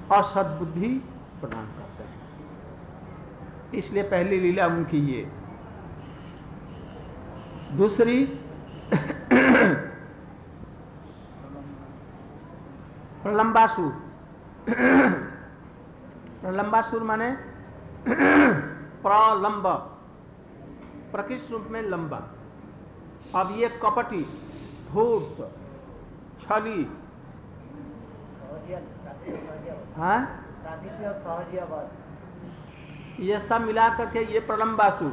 और सद्बुद्धि प्रदान करते हैं। इसलिए पहली लीला उनकी ये। दूसरी प्रलंबासुर। प्रलंबासुर माने प्रलंब, प्रकृष्ट रूप में लंबा। अब ये कपटी, धूर्त, छली, हाँ, ये सब मिला करके ये प्रलंबासुर।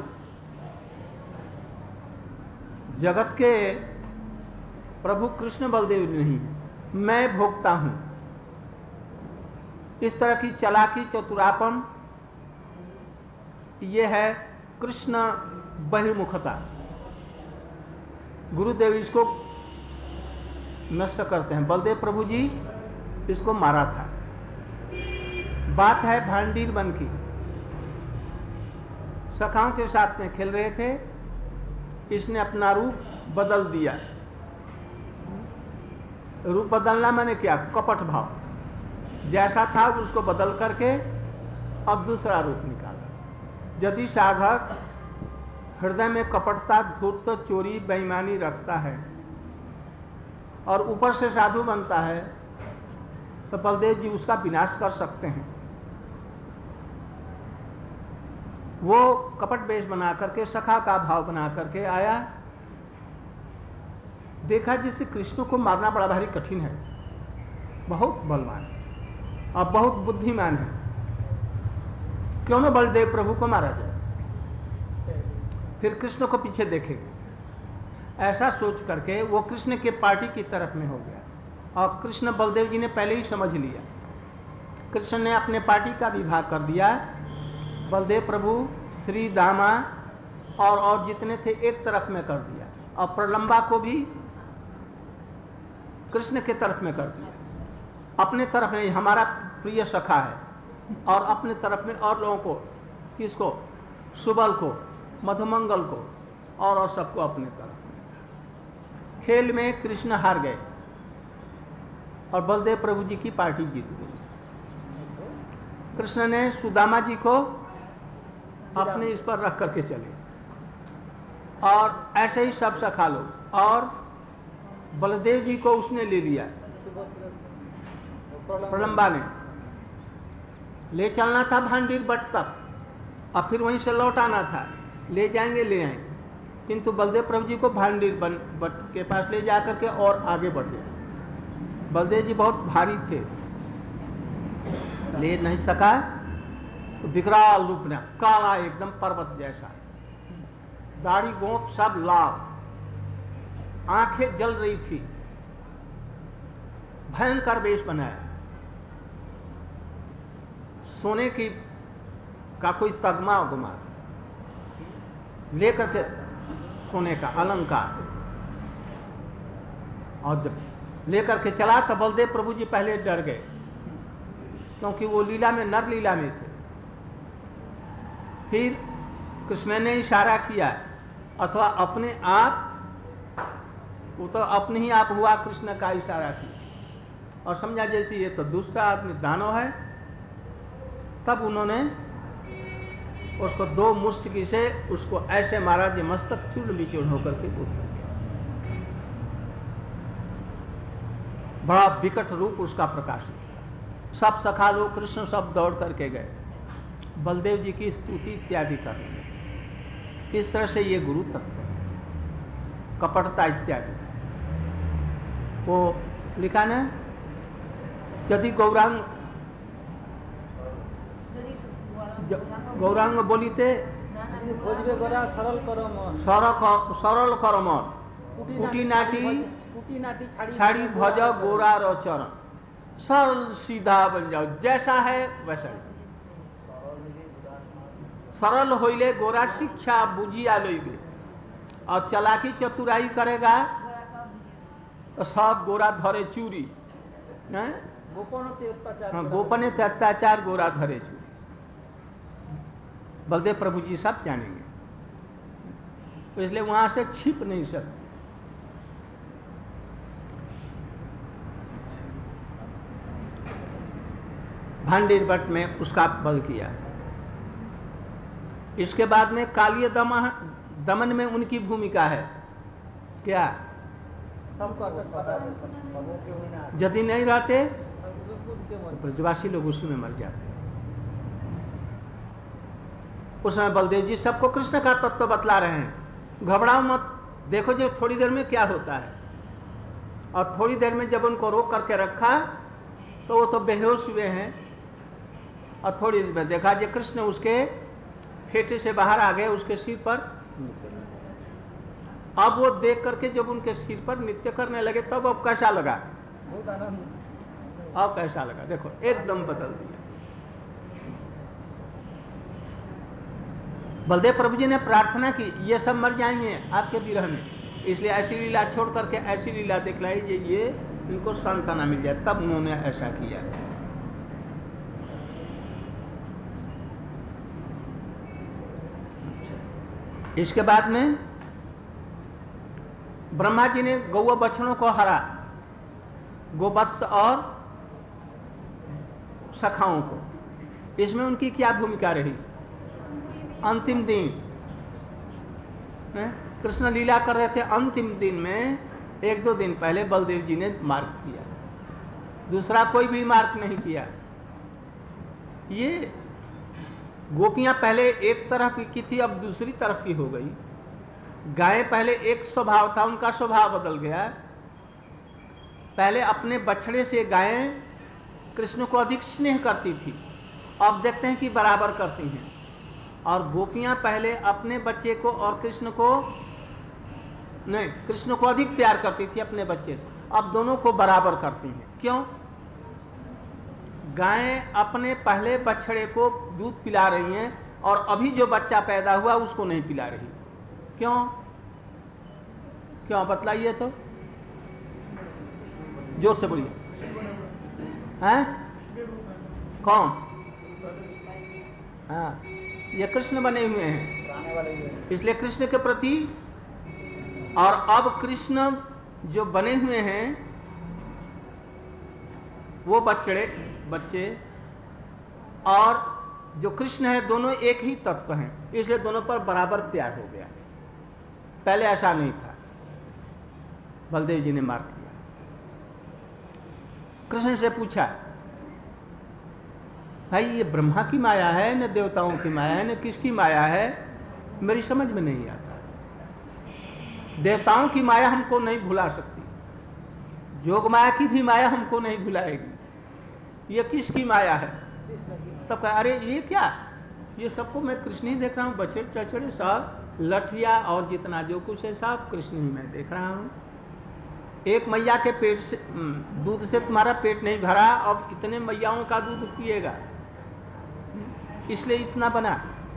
जगत के प्रभु कृष्ण बलदेव नहीं, मैं भोगता हूं। इस तरह की चालाकी, चतुरापन, ये है कृष्ण बहिर्मुखता। गुरुदेव इसको नष्ट करते हैं। बलदेव प्रभु जी इसको मारा था। बात है भांडीर वन की। सखाओं के साथ में खेल रहे थे, इसने अपना रूप बदल दिया। रूप बदलना मैंने क्या? कपट भाव। जैसा था उसको बदल करके अब दूसरा रूप निकाला। यदि साधक हृदय में कपटता, धूर्त, चोरी, बेईमानी रखता है और ऊपर से साधु बनता है, तो बलदेव जी उसका विनाश कर सकते हैं। वो कपट वेश बना करके, सखा का भाव बना करके आया। देखा जिससे कृष्ण को मारना बड़ा भारी कठिन है, बहुत बलवान है और बहुत बुद्धिमान है, क्यों न बलदेव प्रभु को मारा जाए, फिर कृष्ण को पीछे देखेंगे। ऐसा सोच करके वो कृष्ण के पार्टी की तरफ में हो गया और कृष्ण बलदेव जी ने पहले ही समझ लिया। कृष्ण ने अपने पार्टी का विभाग कर दिया। बलदेव प्रभु, श्री दामा और जितने थे एक तरफ में कर दिया और प्रलंबा को भी कृष्ण के तरफ में कर दिया। अपने तरफ में हमारा प्रिय सखा है और अपने तरफ में और लोगों को, किसको? सुबल को, मधुमंगल को और सबको अपने तरफ में। खेल में कृष्ण हार गए और बलदेव प्रभु जी की पार्टी जीत गई। कृष्ण ने सुदामा जी को अपने इस पर रख करके चले और ऐसे ही सब सखा लोग, और बलदेव जी को उसने ले लिया। प्रलंबा ने ले चलना था भांडीर बट तक और फिर वहीं से लौट आना था। ले जाएंगे, ले आएंगे, किंतु बलदेव प्रभु जी को भांडीर बट के पास ले जाकर के और आगे बढ़ गए। बलदेव जी बहुत भारी थे, ले नहीं सका। तो विकराल रूप में, काला एकदम पर्वत जैसा, दाढ़ी गोंफ सब लाल, आंखें जल रही थी, भयंकर वेश बनाया। सोने की का कोई तगमा उगमा लेकर के, सोने का अलंकार, और जब लेकर के चला तो बलदेव प्रभु जी पहले डर गए, क्योंकि वो लीला में, नर लीला में थे। फिर कृष्ण ने इशारा किया, अथवा अपने आप, वो तो अपने ही आप हुआ, कृष्ण का इशारा किया और समझा जैसे ये तो दूसरा आदमी दानव है। तब उन्होंने उसको दो मुष्टकी से उसको ऐसे मारा कि मस्तक चूर्ण विचूर्ण होकर के उठ गया। बड़ा विकट रूप उसका प्रकाशित हुआ। सब सखा लोग, कृष्ण सब दौड़ करके गए बलदेव जी की स्तुति इत्यादि करने। इस तरह से ये गुरु तत्व है, कपटता इत्यादि। वो लिखा न, यदि गौरांग बोलीते सरल कर मन, कुटी नाटी छाड़ी भज गोरा रो चरण। सरल सीधा बन जाओ, जैसा है वैसा ही। सरल होइले गोरा शिक्षा बुझिया लइबे, और चलाकी चतुराई करेगा तो सब गोरा धरे चूरी। गोपने अत्याचार गोरा धरे चूरी। बलदेव प्रभु जी सब जानेंगे, तो इसलिए वहां से छिप नहीं सकते। भांडीर बट में उसका बल किया। इसके बाद में कालिय दमन में उनकी भूमिका है क्या? यदि नहीं रहते तो ब्रजवासी लोग उसी में मर जाते। उस समय बलदेव जी सबको कृष्ण का तत्व बतला रहे हैं, घबराओ मत, देखो जो थोड़ी देर में क्या होता है। और थोड़ी देर में जब उनको रोक करके रखा तो वो तो बेहोश हुए हैं, और थोड़ी देर में देखा जो कृष्ण उसके फेटे से बाहर आ गए, उसके सिर पर। अब वो देख करके जब उनके सिर पर नृत्य करने लगे तब अब कैसा लगा? बहुत आनंद। अब कैसा लगा? देखो एकदम बदल दिया। बलदेव प्रभु जी ने प्रार्थना की ये सब मर जाएंगे आपके विरह में, इसलिए ऐसी लीला छोड़ करके ऐसी लीला दिखलाई ये इनको सांत्वना मिल जाए, तब उन्होंने ऐसा किया। इसके बाद में ब्रह्मा जी ने गौ बछड़ों को हरा, गोवत्स और सखाओं को। इसमें उनकी क्या भूमिका रही? अंतिम दिन कृष्ण लीला कर रहे थे, अंतिम दिन में 1-2 दिन पहले बलदेव जी ने मार्ग किया, दूसरा कोई भी मार्ग नहीं किया। ये गोपियां पहले एक तरफ की थी, अब दूसरी तरफ की हो गई। गायें पहले एक स्वभाव था, उनका स्वभाव बदल गया। पहले अपने बछड़े से गायें कृष्ण को अधिक स्नेह करती थी, अब देखते हैं कि बराबर करती हैं। और गोपियां पहले अपने बच्चे को और कृष्ण को अधिक प्यार करती थी अपने बच्चे से, अब दोनों को बराबर करती हैं। क्यों? गायें अपने पहले बछड़े को दूध पिला रही हैं और अभी जो बच्चा पैदा हुआ उसको नहीं पिला रही। क्यों बतलाइए तो, जोर से बोलिए। हैं? कौन? हाँ, ये कृष्ण बने हुए हैं, इसलिए कृष्ण के प्रति। और अब कृष्ण जो बने हुए हैं वो बच्चे और जो कृष्ण है दोनों एक ही तत्व हैं, इसलिए दोनों पर बराबर प्यार हो गया। पहले ऐसा नहीं था। बलदेव जी ने मार्ग किया। कृष्ण से पूछा, भाई ये ब्रह्मा की माया है न देवताओं की माया है न किसकी माया है, मेरी समझ में नहीं आता। देवताओं की माया हमको नहीं भुला सकती, जोग माया की भी माया हमको नहीं भुलाएगी, ये किसकी माया है? तब कहा, अरे ये क्या, ये सबको मैं कृष्ण ही देख रहा हूँ, बछड़े चछड़े सब लठिया और जितना जो कुछ है सब कृष्ण ही मैं देख रहा हूँ। एक मैया के पेट से दूध से तुम्हारा पेट नहीं भरा, अब इतने मैयाओं का दूध पिएगा, इसलिए इतना बना।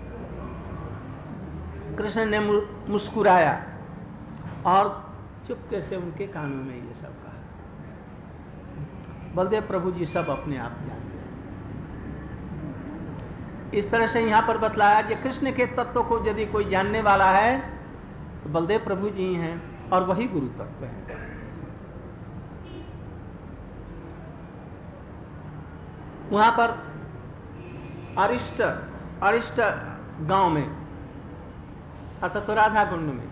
कृष्ण ने मुस्कुराया और चुपके से उनके कानों में ये सब कहा। बलदेव प्रभु जी सब अपने आप जानते हैं। इस तरह से यहाँ पर बतलाया कि कृष्ण के तत्व को यदि कोई जानने वाला है तो बलदेव प्रभु जी हैं, और वही गुरु तत्व है। वहां पर अरिष्ट गांव में अर्थात राधा कुंड में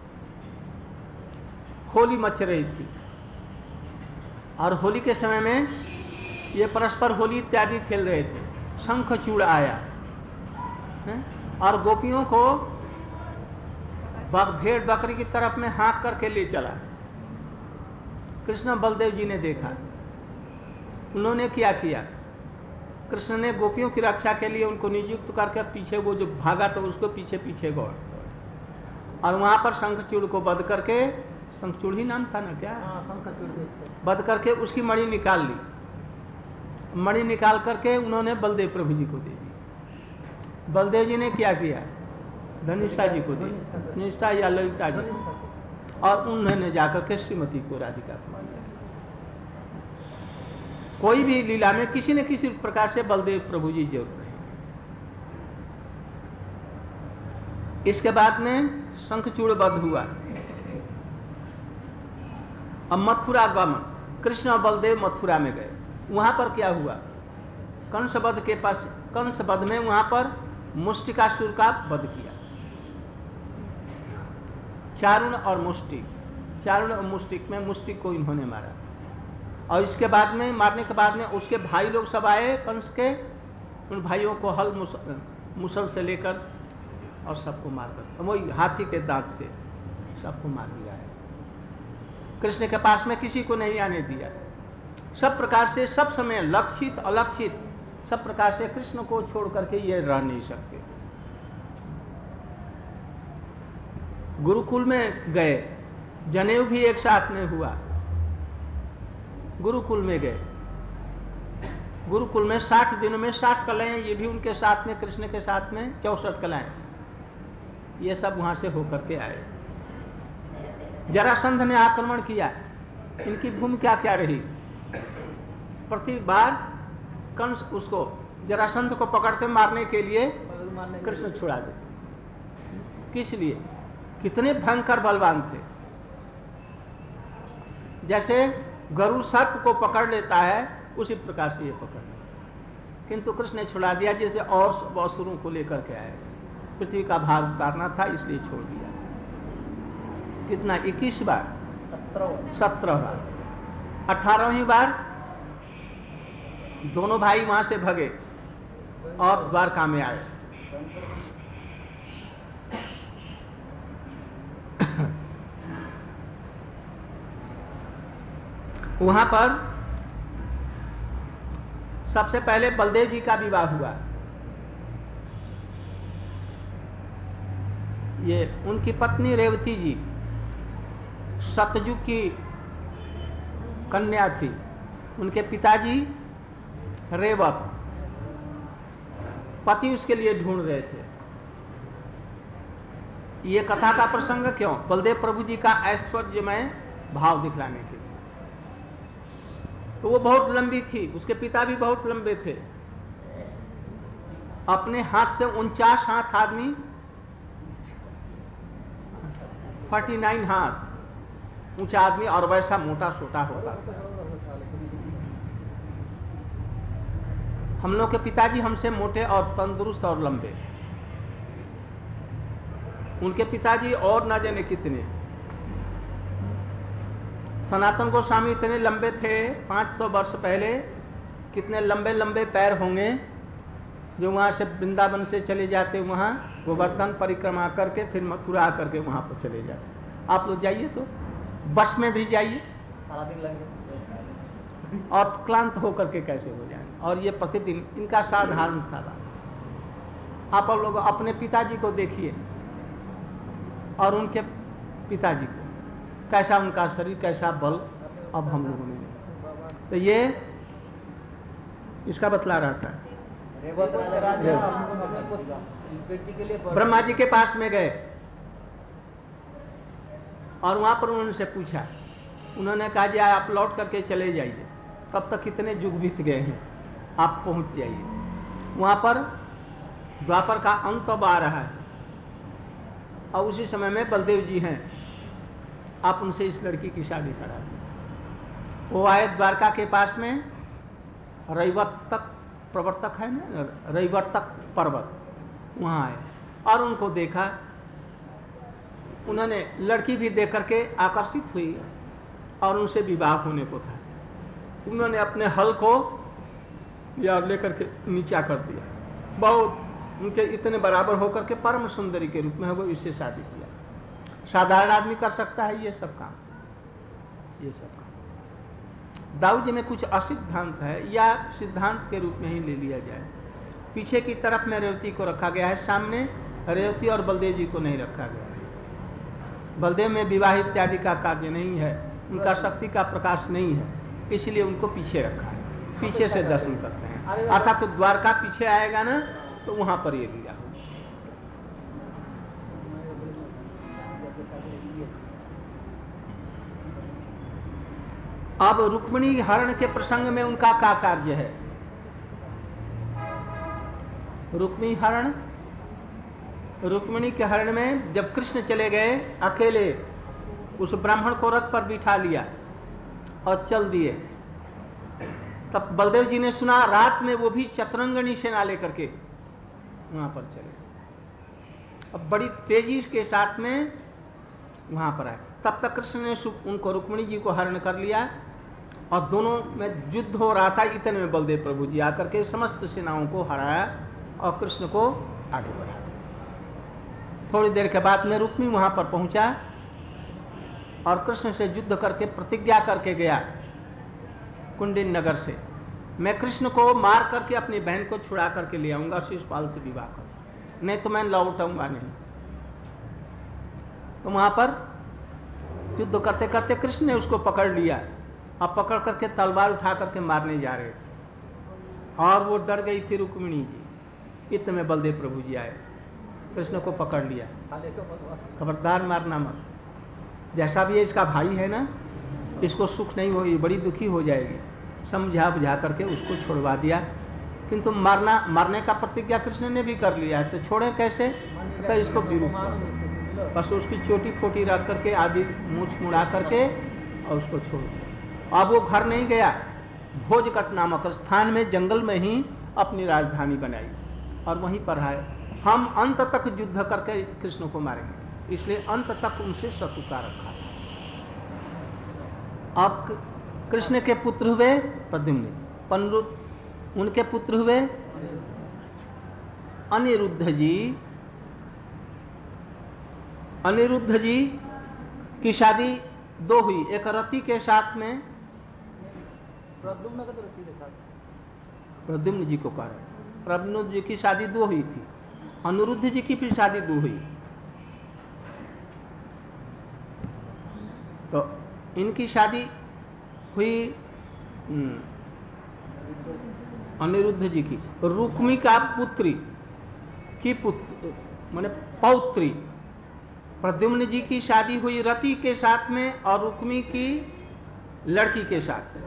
होली मच रही थी, और होली के समय में ये परस्पर होली इत्यादि खेल रहे थे। शंखचूड़ आया और गोपियों को भेड़ बकरी की तरफ में हाँक करके ले चला। कृष्ण बलदेव जी ने देखा, उन्होंने क्या किया, कृष्ण ने गोपियों की रक्षा के लिए उनको नियुक्त करके पीछे वो जो भागा तो उसको पीछे पीछे गौर, और वहां पर शंखचूड़ को बध करके, शंखचूड़ ही नाम था ना क्या? शंखचूड़ बध करके उसकी मणि निकाल ली। मणि निकाल करके उन्होंने बलदेव प्रभु जी को दे दी। बलदेव जी ने क्या किया, धनिष्ठा जी को दी, धनिष्ठा या ललिता जी, और उन्होंने जाकर के श्रीमती को राधिका को दिया। कोई भी लीला में किसी न किसी प्रकार से बलदेव प्रभु जी जरूर रहे। इसके बाद में शंखचूड़ वध हुआ। अब मथुरा गमन, कृष्ण और बलदेव मथुरा में गए। वहां पर क्या हुआ, कंस वध में वहां पर मुष्टिकासुर का वध किया। चारुण और मुष्टिक में मुष्टिक को इन्होंने मारा। और इसके बाद में, मारने के बाद में उसके भाई लोग सब आए कंस के, उन भाइयों को हल मुसल से लेकर और सबको मारकर, वही हाथी के दांत से सबको मार दिया है। कृष्ण के पास में किसी को नहीं आने दिया। सब प्रकार से, सब समय लक्षित अलक्षित, सब प्रकार से कृष्ण को छोड़ करके ये रह नहीं सकते। गुरुकुल में गए, जनेऊ भी एक साथ में हुआ। गुरुकुल में गए, गुरुकुल में 60 दिनों में 60 कलाएं, ये भी उनके साथ में, कृष्ण के साथ में 64 कलाएं, ये सब वहां से होकर के आए। जरासंध ने आक्रमण किया, इनकी भूमिका क्या रही? प्रति बार कंस उसको, जरासंध को पकड़ते मारने के लिए कृष्ण छुड़ा देते। किस लिए? कितने भयंकर बलवान थे। जैसे गरुड़ सर्प को पकड़ लेता है उसी प्रकार से ये पकड़ लिया, किंतु कृष्ण ने छुड़ा दिया। जैसे और असुरों को लेकर के आए, पृथ्वी का भार उतारना था इसलिए छोड़ दिया। कितना? 21 बार, 17 बार। 18वीं बार दोनों भाई वहां से भगे और द्वारका में आए। वहां पर सबसे पहले बलदेव जी का विवाह हुआ। ये उनकी पत्नी रेवती जी सतयुग की कन्या थी। उनके पिताजी रेवत, पति उसके लिए ढूंढ रहे थे। ये कथा का प्रसंग क्यों? बलदेव प्रभु जी का ऐश्वर्यमय भाव दिखलाने के लिए। तो वो बहुत लंबी थी, उसके पिता भी बहुत लंबे थे। अपने हाथ से 49 हाथ आदमी, 49 हाथ ऊंचा आदमी, और वैसा मोटा सोटा होता था। हम लोग के पिताजी हमसे मोटे और तंदुरुस्त और लंबे, उनके पिताजी और ना जाने कितने। सनातन गोस्वामी इतने लंबे थे 500 वर्ष पहले, कितने लंबे लंबे पैर होंगे जो वहां से वृंदावन से चले जाते, वहां गोवर्धन परिक्रमा करके फिर मथुरा करके वहां पर चले जाते। आप लोग जाइए तो बस में भी जाइए, सारा दिन लगेगा और क्लांत होकर के कैसे हो जाएंगे। और ये प्रतिदिन इनका साधारण आप लोग अपने पिताजी को देखिए और उनके पिताजी को, कैसा उनका शरीर, कैसा बल अब हम लोगों ने। तो ये इसका बतला रहता है। ब्रह्मा जी के पास में गए और वहां पर उन्होंने पूछा, उन्होंने कहा जी आप लौट करके चले जाइए, तब तक कितने युग बीत गए हैं, आप पहुंच जाइए। वहां पर द्वापर का अंत अब आ रहा है और उसी समय में बलदेव जी हैं, आप उनसे इस लड़की की शादी करा दें। वो आए द्वारका के पास में, रैवतक प्रवर्तक है ना, रैवतक पर्वत, वहां आए और उनको देखा। उन्होंने लड़की भी देख करके आकर्षित हुई और उनसे विवाह होने को था। उन्होंने अपने हल को या लेकर के नीचा कर दिया, बहुत उनके इतने बराबर होकर के परम सुंदरी के रूप में वो इससे शादी किया। साधारण आदमी कर सकता है ये सब काम, ये सब काम। दाऊ जी में कुछ असिद्धांत है या सिद्धांत के रूप में ही ले लिया जाए। पीछे की तरफ में रेवती को रखा गया है, सामने रेवती और बलदेव जी को नहीं रखा गया है। बलदेव में विवाह इत्यादि का कार्य नहीं है, उनका शक्ति का प्रकाश नहीं है, इसलिए उनको पीछे रखा है, पीछे से दर्शन करते हैं। अर्थात तो द्वारका पीछे आएगा ना, तो वहां पर ये लिया। अब रुक्मिणी हरण के प्रसंग में उनका क्या कार्य है? रुक्मिणी के हरण में जब कृष्ण चले गए अकेले, उस ब्राह्मण को रथ पर बिठा लिया और चल दिए, तब बलदेव जी ने सुना, रात में वो भी चतुरंगनी सेना लेकर के वहां पर चले। अब बड़ी तेजी के साथ में वहां पर आए। तब तक कृष्ण ने उनको रुक्मिणी जी को हरण कर लिया और दोनों में युद्ध हो रहा था। इतने में बलदेव प्रभु जी आकर के समस्त सेनाओं को हराया और कृष्ण को आगे बढ़ाया। थोड़ी देर के बाद में रुक्मी वहां पर पहुंचा और कृष्ण से युद्ध करके प्रतिज्ञा करके गया कुंडिन नगर से, मैं कृष्ण को मार करके अपनी बहन को छुड़ा करके ले आऊंगा, शिशुपाल से विवाह कर, नहीं तो मैं लौटाऊंगा नहीं। तो वहां पर युद्ध करते करते कृष्ण ने उसको पकड़ लिया और पकड़ करके तलवार उठा करके मारने जा रहे थे और वो डर गई थी रुक्मिणी जी। इतने में बलदेव प्रभु जी आए, कृष्ण को पकड़ लिया, खबरदार मारना मत, जैसा भी है इसका भाई है ना, इसको सुख नहीं होगी, बड़ी दुखी हो जाएगी। समझा बुझा करके उसको छोड़वा दिया, किंतु मारने का प्रतिज्ञा कृष्ण ने भी कर लिया है, तो छोड़े कैसे, तो इसको विरूप बस उसकी चोटी फोटी रख करके आदि मूछ मुड़ा करके और उसको छोड़ दिया। अब वो घर नहीं गया, भोजकट नामक स्थान में जंगल में ही अपनी राजधानी बनाई और वहीं पर है। हम अंत तक युद्ध करके कृष्ण को मारेंगे, इसलिए अंत तक उनसे शत्रुता रखा। अब कृष्ण के पुत्र हुए प्रद्युम्न, उनके पुत्र हुए अनिरुद्ध जी। अनिरुद्ध जी की शादी दो हुई, एक रति के साथ में, प्रद्युम्न जी को कह रहे, प्रद्युम्न जी की शादी दो हुई थी, अनिरुद्ध जी की भी शादी दो हुई। तो इनकी शादी हुई अनिरुद्ध जी की रुक्मी का पुत्री की पुत्र माने पौत्री। प्रद्युम्न जी की शादी हुई रति के साथ में और रुक्मी की लड़की के साथ।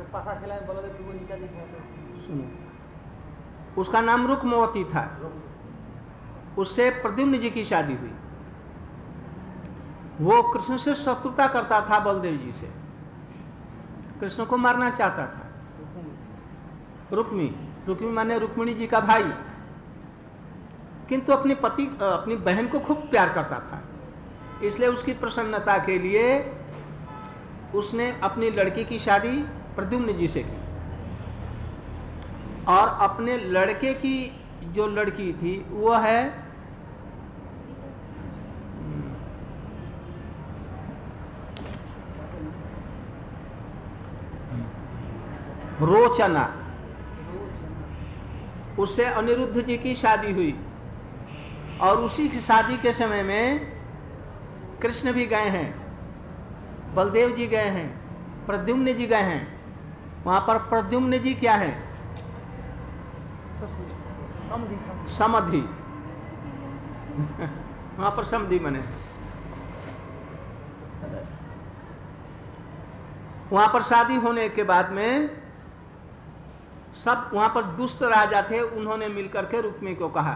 सुनो, उसका नाम रुक्मवती था, उससे प्रद्युम्न जी की शादी हुई। वो कृष्ण से शत्रुता करता था, बलदेव जी से, कृष्ण को मारना चाहता था। रुक्मी माने रुक्मिणी जी का भाई, किंतु अपनी बहन को खूब प्यार करता था, इसलिए उसकी प्रसन्नता के लिए उसने अपनी लड़की की शादी प्रद्युम्न जी से की और अपने लड़के की जो लड़की थी वो है रोचना, उससे अनिरुद्ध जी की शादी हुई। और उसी की शादी के समय में कृष्ण भी गए हैं, बलदेव जी गए हैं, प्रद्युम्न जी गए हैं। वहां पर प्रद्युम्न जी क्या है, समधि वहां पर समधि बने। वहां पर शादी होने के बाद में सब वहां पर दुष्ट राजा थे, उन्होंने मिलकर के रुक्मी को कहा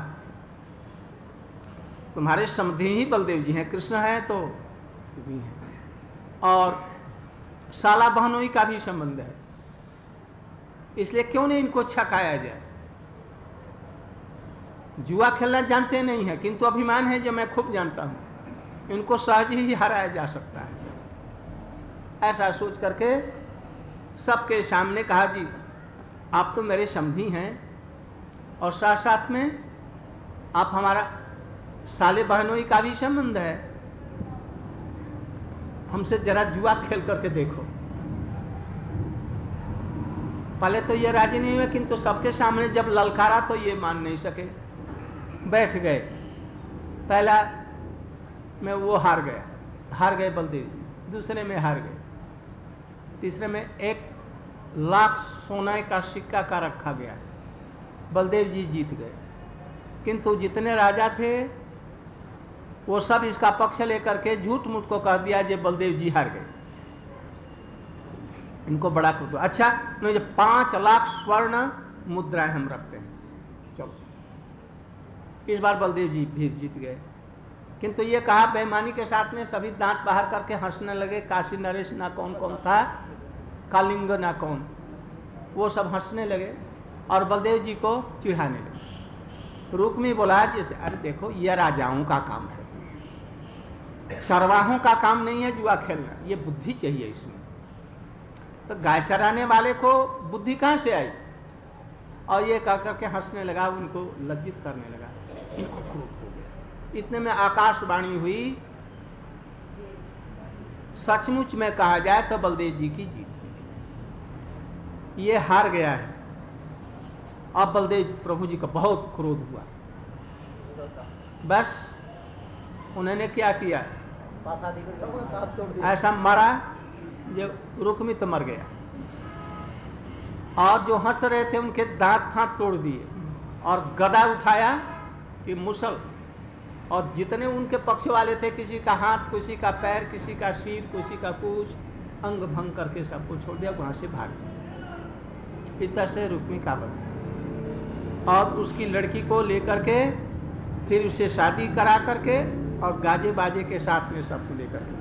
तुम्हारे समधि ही बलदेव जी हैं, कृष्ण है तो भी है, और साला बहनोई का भी संबंध है, इसलिए क्यों नहीं इनको छकाया जाए। जुआ खेलना जानते नहीं है, किंतु अभिमान है जो मैं खूब जानता हूं, इनको सहज ही हराया जा सकता है। ऐसा सोच करके सबके सामने कहा जी आप तो मेरे समधी हैं और साथ साथ में आप हमारा साले बहनोई का भी संबंध है, हमसे जरा जुआ खेल करके देखो। पहले तो ये राजी नहीं हुए, किंतु सबके सामने जब ललकारा तो ये मान नहीं सके, बैठ गए। पहला में वो हार गए बलदेव, दूसरे में हार गए, तीसरे में 1,00,000 सोने का सिक्का का रखा गया, बलदेव जी जीत गए। किंतु जितने राजा थे वो सब इसका पक्ष लेकर के झूठ मूठ को कह दिया जे बलदेव जी हार गए। इनको बड़ा कुछ अच्छा नहीं, 5,00,000 स्वर्ण मुद्राएं हम रखते हैं, चलो इस बार बलदेव जी भी जीत गए। किंतु ये कहा बेईमानी के साथ में, सभी दांत बाहर करके हंसने लगे। काशी नरेश ना कौन कौन था, कालिंग ना कौन, वो सब हंसने लगे और बलदेव जी को चिढ़ाने लगे। रुक्मी बोला जैसे अरे देखो ये राजाओं का काम है, चरवाहों का काम नहीं है जुआ खेलना, ये बुद्धि चाहिए इसमें। तो गाय चराने वाले को बुद्धि कहां से आई? और ये कह करके हंसने लगा, उनको लज्जित करने लगा, इनको क्रोध हो गया। इतने में आकाशवाणी हुई, सचमुच में कहा जाए तो बलदेव जी की जीत हुई, ये हार गया है। अब बलदेव प्रभु जी का बहुत क्रोध हुआ, बस उन्होंने क्या किया, ऐसा मारा जो रुक्मी तो मर गया, और जो हंस रहे थे उनके दांत फांत तोड़ दिए, और गदा उठाया कि मुसल, और जितने उनके पक्ष वाले थे, किसी का हाथ, किसी का पैर, किसी का सिर, किसी का पूछ, अंग भंग करके सबको छोड़ दिया, वहां से भाग गया। इस तरह से रुक्मी का बना, और उसकी लड़की को लेकर के फिर उसे शादी करा करके और गाजे बाजे के साथ में सबको लेकर के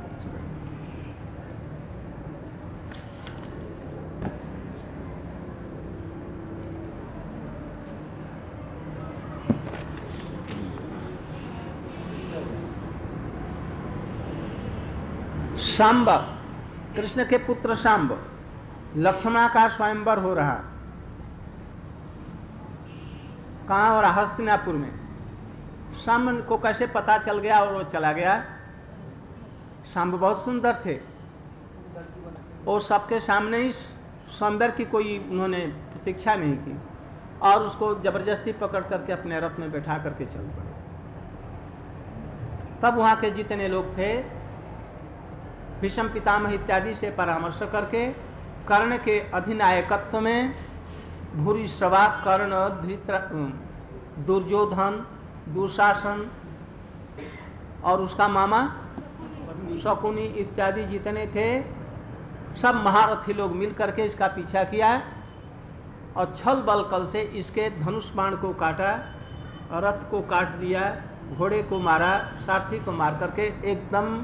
शांब, कृष्ण के पुत्र शांब, लक्ष्मण का स्वयंवर हो रहा, कहां हो रहा? हस्तिनापुर में। शांब को कैसे पता चल गया और वो चला गया? शांब बहुत सुंदर थे, वो सबके सामने ही सौंदर्य की कोई उन्होंने प्रतीक्षा नहीं की, और उसको जबरदस्ती पकड़ करके अपने रथ में बैठा करके चल पड़े। तब वहां के जितने लोग थे भीष्म पितामह इत्यादि से परामर्श करके कर्ण के अधिनायकत्व में भूरिश्रवा, कर्ण, दुर्योधन, दुशासन और उसका मामा शकुनी इत्यादि जितने थे, सब महारथी लोग मिल करके इसका पीछा किया और छल बल कल से इसके धनुष बाण को काटा, रथ को काट दिया, घोड़े को मारा, सारथी को मार करके एकदम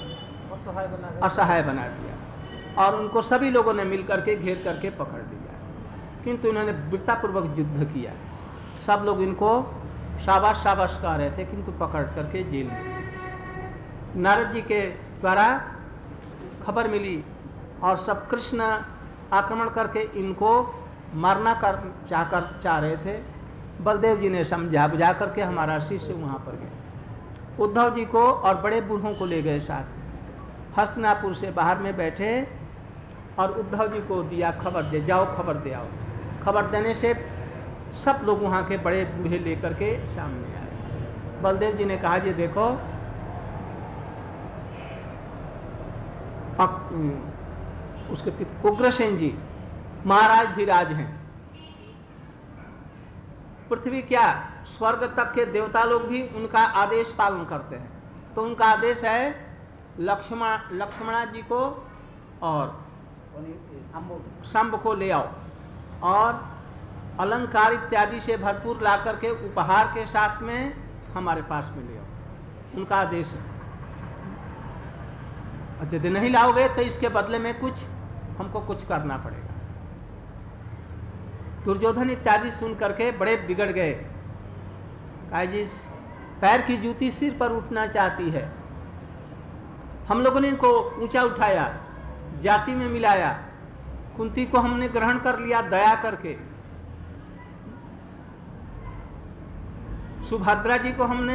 असहाय बना दिया, और उनको सभी लोगों ने मिल करके घेर करके पकड़ लिया। किंतु इन्होंने वीरतापूर्वक युद्ध किया, सब लोग इनको शाबाश शाबाश कह रहे थे, किंतु पकड़ करके जेल में। नारद जी के द्वारा खबर मिली और सब कृष्ण आक्रमण करके इनको मारना चाह रहे थे। बलदेव जी ने समझा बुझा करके हमारा शिष्य वहां पर गए, उद्धव जी को और बड़े बूढ़ों को ले गए साथ। हस्तिनापुर से बाहर में बैठे और उद्धव जी को दिया खबर, दे जाओ खबर दे आओ। खबर देने से सब लोग वहां के बड़े बूढ़े लेकर के सामने आए। बलदेव जी ने कहा ये देखो उसके पिता उग्रसेन जी महाराज धीराज हैं। पृथ्वी क्या स्वर्ग तक के देवता लोग भी उनका आदेश पालन करते हैं, तो उनका आदेश है लक्ष्मणा जी को और शंभ को ले आओ और अलंकार इत्यादि से भरपूर ला करके उपहार के साथ में हमारे पास में ले आओ, उनका आदेश है। और यदि नहीं लाओगे तो इसके बदले में हमको कुछ करना पड़ेगा। दुर्योधन इत्यादि सुन करके बड़े बिगड़ गए, कहा जी पैर की जूती सिर पर उठना चाहती है। हम लोगों ने इनको ऊंचा उठाया, जाति में मिलाया, कुंती को हमने ग्रहण कर लिया दया करके, सुभद्रा जी को हमने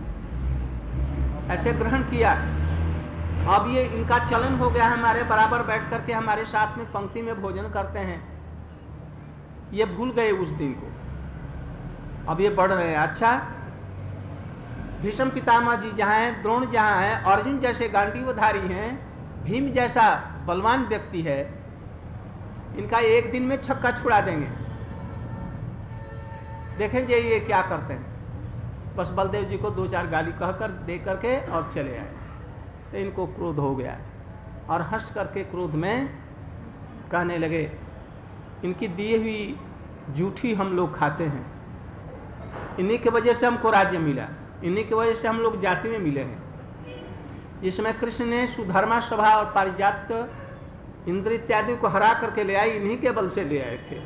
ऐसे ग्रहण किया। अब ये इनका चलन हो गया, हमारे बराबर बैठ करके हमारे साथ में पंक्ति में भोजन करते हैं। ये भूल गए उस दिन को, अब ये बढ़ रहे हैं। अच्छा, भीष्म पितामह जी जहां हैं, द्रोण जहां हैं, अर्जुन जैसे गांडीवधारी हैं, भीम जैसा बलवान व्यक्ति है, इनका एक दिन में छक्का छुड़ा देंगे। देखेंगे ये क्या करते हैं। बस बलदेव जी को दो चार गाली कहकर दे करके और चले आए। तो इनको क्रोध हो गया और हंस करके क्रोध में कहने लगे इनकी दी हुई जूठी हम लोग खाते हैं, इन्हीं की वजह से हमको राज्य मिला, इन्हीं की वजह से हम लोग जाति में मिले हैं। जिसमें कृष्ण ने सुधर्मा सभा और पारिजात इंद्र इत्यादि को हरा करके ले आई, इन्हीं के बल से ले आए थे।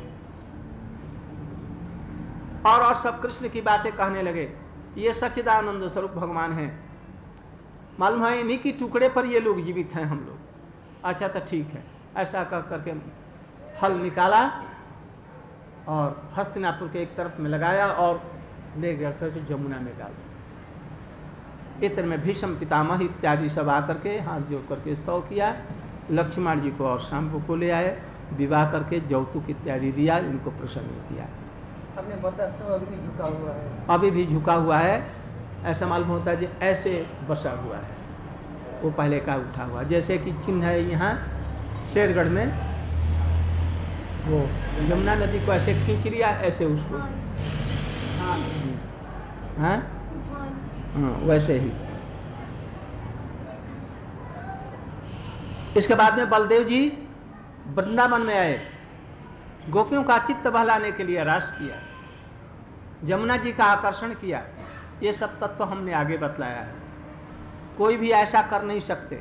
और सब कृष्ण की बातें कहने लगे, ये सच्चिदानंद स्वरूप भगवान हैं, मालूम है इन्हीं की टुकड़े पर ये लोग जीवित हैं हम लोग। अच्छा तो ठीक है, ऐसा कर करके हल निकाला और हस्तिनापुर के एक तरफ में लगाया और ले गया करके जमुना में डाल। इतने में भीष्म पितामह इत्यादि सब आकर के हाथ जोड़ करके स्तव किया, लक्ष्मण जी को और शाम्बु को ले आए, विवाह करके जौतुक इत्यादि दिया, इनको प्रसन्न किया। अपने बर्दाश्त में अभी भी झुका हुआ है, अभी भी झुका हुआ है, ऐसा मालूम होता है जो ऐसे बसा हुआ है, वो पहले का उठा हुआ, जैसे कि चिन्ह है यहाँ शेरगढ़ में, वो यमुना नदी को ऐसे खींच लिया, ऐसे उसको हाँ वैसे ही। इसके बाद में बलदेव जी वृंदावन में आए, गोपियों का चित्त बहलाने के लिए रास किया, यमुना जी का आकर्षण किया। ये सब तत्व तो हमने आगे बतलाया है, कोई भी ऐसा कर नहीं सकते।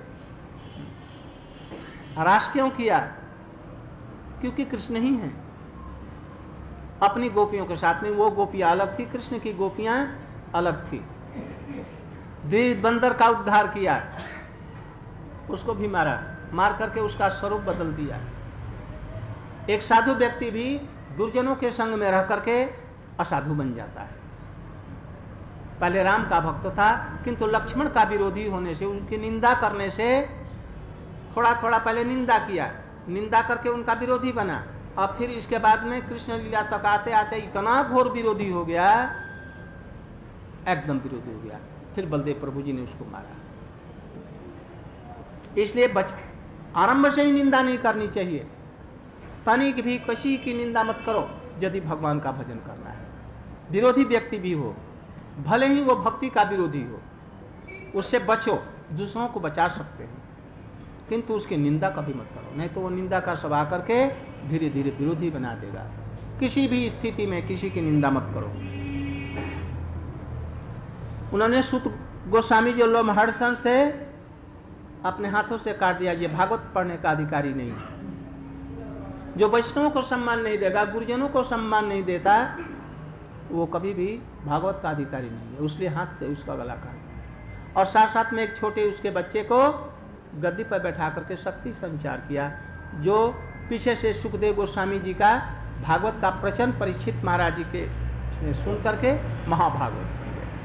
रास क्यों किया? क्योंकि कृष्ण ही हैं अपनी गोपियों के साथ में। वो गोपियां अलग थी, कृष्ण की गोपियां अलग थी। द्विज बंदर का उद्धार किया, उसको भी मारा, मार करके उसका स्वरूप बदल दिया। एक साधु व्यक्ति भी दुर्जनों के संग में रह करके असाधु बन जाता है। पहले राम का भक्त था, किंतु लक्ष्मण का विरोधी होने से, उनकी निंदा करने से, थोड़ा थोड़ा पहले निंदा किया, निंदा करके उनका विरोधी बना, और फिर इसके बाद में कृष्ण लीला तक आते आते इतना घोर विरोधी हो गया, एकदम विरोधी हो गया। फिर बलदेव प्रभु जी ने उसको मारा। इसलिए आरंभ से ही निंदा नहीं करनी चाहिए, तनिक भी किसी की निंदा मत करो यदि भगवान का भजन करना है। विरोधी व्यक्ति भी हो, भले ही वो भक्ति का विरोधी हो, उससे बचो, दूसरों को बचा सकते हैं, किंतु उसकी निंदा कभी मत करो, नहीं तो वो निंदा का स्वभाव करके धीरे धीरे विरोधी बना देगा। किसी भी स्थिति में किसी की निंदा मत करो। उन्होंने सुत गोस्वामी जो लोमहर्षण थे अपने हाथों से काट दिया, ये भागवत पढ़ने का अधिकारी नहीं। जो वैष्णवों को सम्मान नहीं देगा, गुरुजनों को सम्मान नहीं देता, वो कभी भी भागवत का अधिकारी नहीं है। उसलिए हाथ से उसका गला काट, और साथ साथ में एक छोटे उसके बच्चे को गद्दी पर बैठा करके शक्ति संचार किया, जो पीछे से सुखदेव गोस्वामी जी का भागवत का प्रवचन परीक्षित महाराज जी के सुन करके महाभागवत।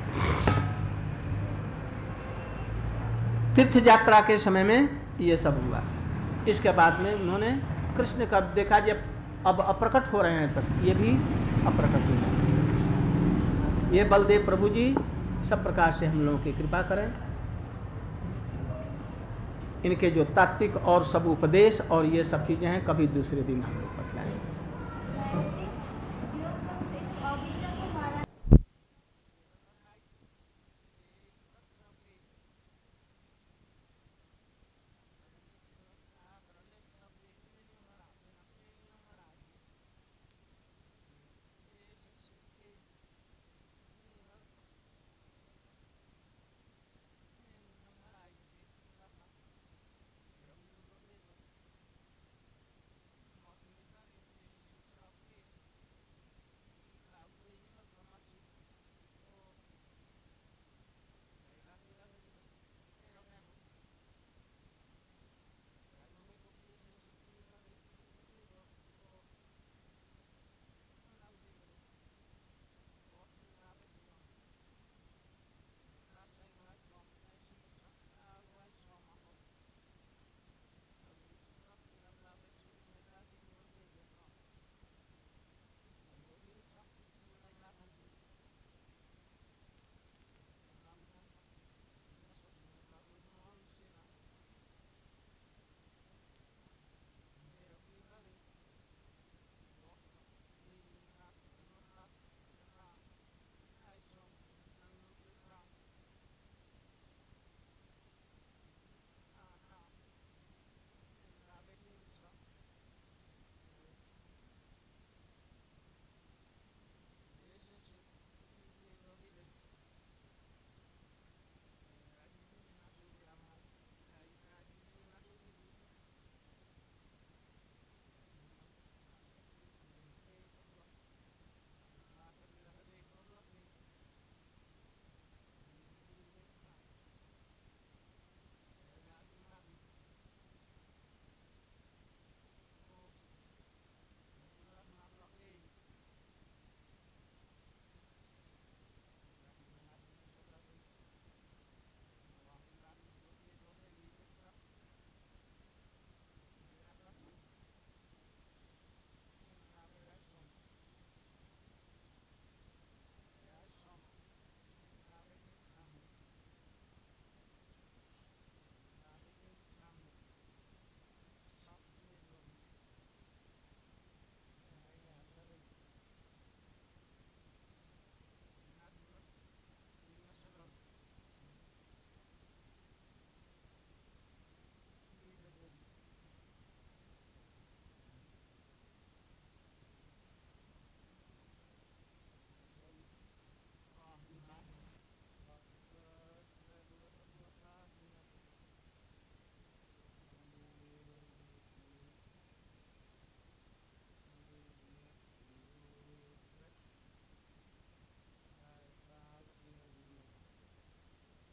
तीर्थ यात्रा के समय में ये सब हुआ। इसके बाद में उन्होंने कृष्ण का देखा, जब अब अप्रकट हो रहे हैं तक ये भी अप्रकट हो जाएंगे। ये बलदेव प्रभु जी सब प्रकार से हम लोगों की कृपा करें। इनके जो तात्विक और सब उपदेश और ये सब चीजें हैं, कभी दूसरे दिन हम लोग बतलाएंगे।